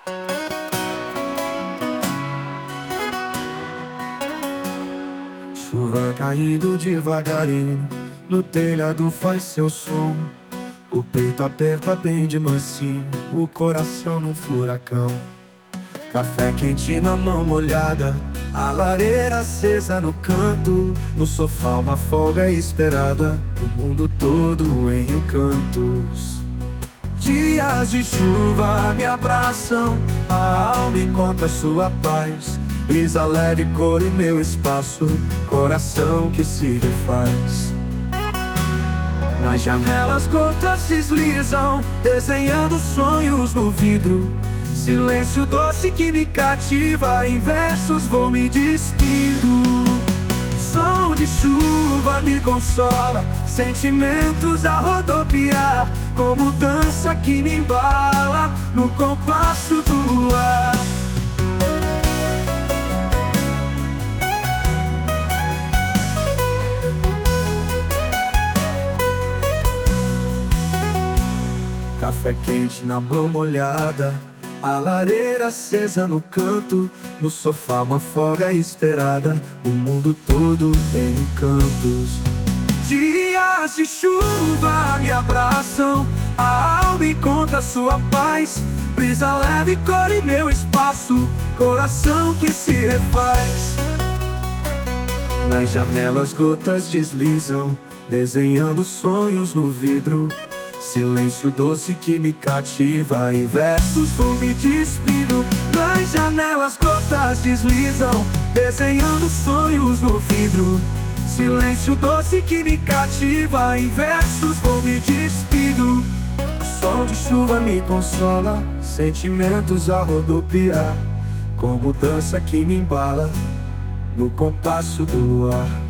Chuva caindo devagarinho, no telhado faz seu som. O peito aperta bem de mansinho, o coração num furacão. Café quente na mão molhada, a lareira acesa no canto. No sofá uma folga esperada, o mundo todo em encantos. Dias de chuva me abraçam, a alma encontra sua paz. Brisa leve cor em meu espaço, coração que se refaz. Nas janelas gotas deslizam, desenhando sonhos no vidro. Silêncio doce que me cativa, em versos vou me despindo. Som de chuva me consola, sentimentos a rodopiar, como dança que me embala, no compasso do ar. Café quente na mão molhada, a lareira acesa no canto. No sofá uma folga esperada, o mundo todo em encantos. Dias de chuva me abraçam, a alma encontra sua paz. Brisa leve cor em meu espaço, coração que se refaz. Nas janelas gotas deslizam, desenhando sonhos no vidro. Silêncio doce que me cativa, em versos vou me despindo. Nas janelas gotas deslizam, desenhando sonhos no vidro. Silêncio doce que me cativa, em versos vou me despindo. Som de chuva me consola, sentimentos a rodopiar, como dança que me embala, no compasso do ar.